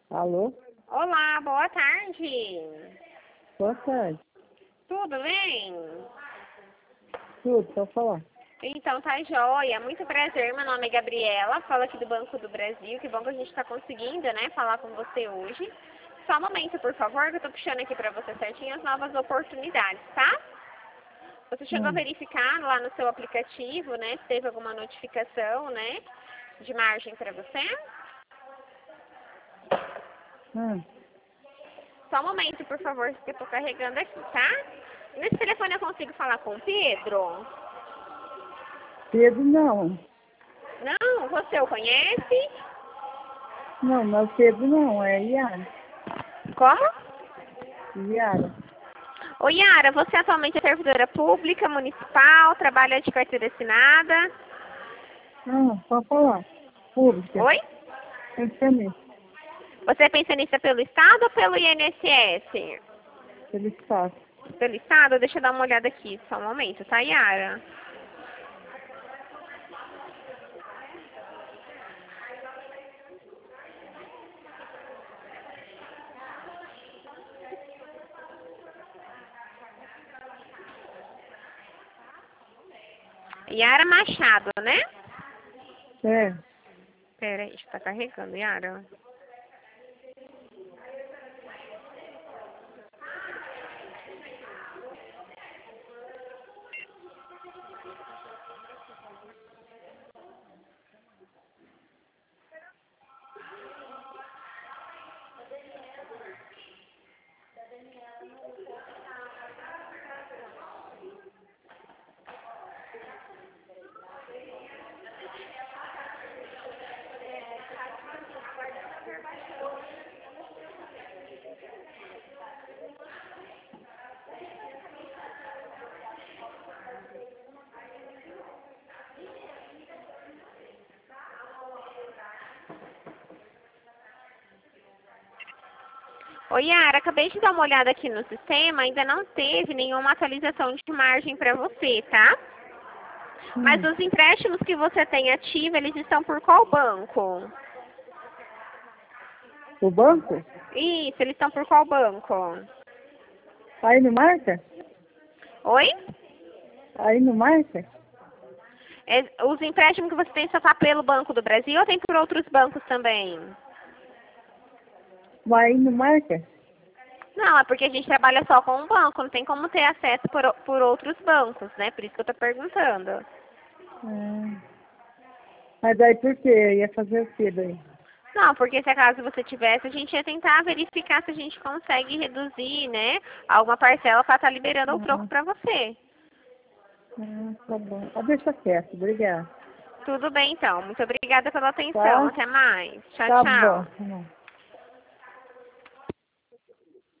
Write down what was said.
Alô? Olá, boa tarde. Boa tarde. Tudo bem? Tudo, pode falar. Então tá joia. Muito prazer, meu nome é Gabriela, falo aqui do Banco do Brasil. Que bom que a gente tá conseguindo, né, falar com você hoje. Só um momento, por favor, que eu tô puxando aqui pra você certinho as novas oportunidades, tá? Você chegou a verificar lá no seu aplicativo, né, se teve alguma notificação, né, de margem pra você? Só um momento, por favor, que eu tô carregando aqui, tá? Nesse telefone eu consigo falar com o Pedro? Pedro não. Não, você o conhece? Não, mas Pedro não, é Yara. Como? Yara. Ô Yara, você atualmente é servidora pública, municipal, trabalha de carteira assinada? Não, pode falar. Pública. Oi? Pensamento. Você é pensionista pelo Estado ou pelo INSS? Pelo espaço. Pelo Estado? Deixa eu dar uma olhada aqui, só um momento, tá, Yara? Yara Machado, né? É. Pera aí, tá carregando, Yara. Ô Yara, acabei de dar uma olhada aqui no sistema, ainda não teve nenhuma atualização de margem para você, tá? Mas os empréstimos que você tem ativo, eles estão por qual banco? O banco? Isso, eles estão por qual banco? Aí não marca? Oi? Aí não marca? Os empréstimos que você tem só tá pelo Banco do Brasil ou tem por outros bancos também? Mas aí não marca? Não, é porque a gente trabalha só com um banco, não tem como ter acesso por outros bancos, né? Por isso que eu tô perguntando. Mas daí por quê? Ia fazer o quê daí? Não, porque se acaso você tivesse, a gente ia tentar verificar se a gente consegue reduzir, né, alguma parcela para estar liberando o troco para você. Tá bom. Deixa quieto, obrigada. Tudo bem, então. Muito obrigada pela atenção. Tá? Até mais. Tchau, Tá bom. tchau. Tá bom.